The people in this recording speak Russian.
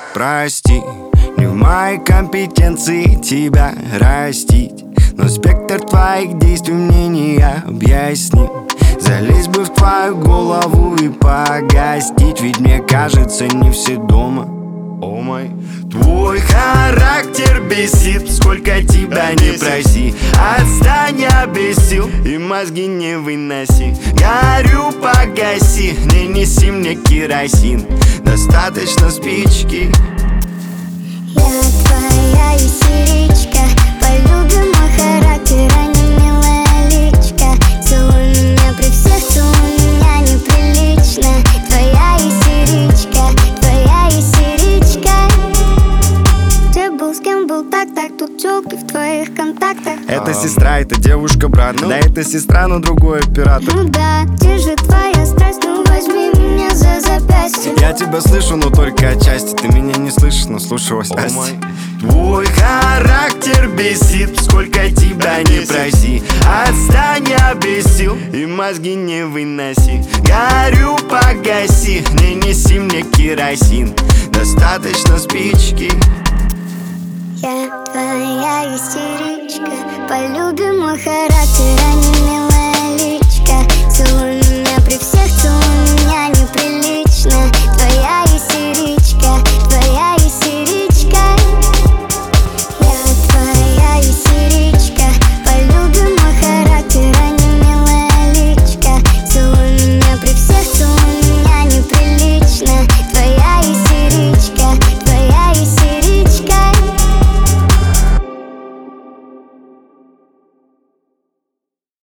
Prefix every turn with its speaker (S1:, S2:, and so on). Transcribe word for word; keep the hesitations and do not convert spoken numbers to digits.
S1: Прости, не в моей компетенции тебя растить, но спектр твоих действий мне не объясним. Залезть бы в твою голову и погостить, ведь мне кажется, не все дома. О май. Твой характер бесит, сколько тебя не проси. Отстань, обесил, и мозги не выноси. Горю, погаси, не неси мне керосин. Достаточно спички.
S2: Я твоя истеричка, полюбим мой характер, а не милая личка. Целуй меня при всех, целуй меня неприлично. Твоя истеричка, твоя истеричка. Где был, с кем был, так-так, тут тёлки в твоих контактах.
S1: Это сестра, это девушка, брат. Да это сестра, но другой оператор.
S2: Ну да, где же твоя страсть, ну возьми меня за запястье.
S1: Я тебя слышу, но только отчасти. Ты меня не слышишь, но слушалась Асти. Твой характер бесит, сколько тебя не проси. Отстань, обесил, и мозги не выноси. Горю, погаси, не неси мне керосин. Достаточно спички.
S2: Я твоя истеричка, полюбим мой характер, а не милая.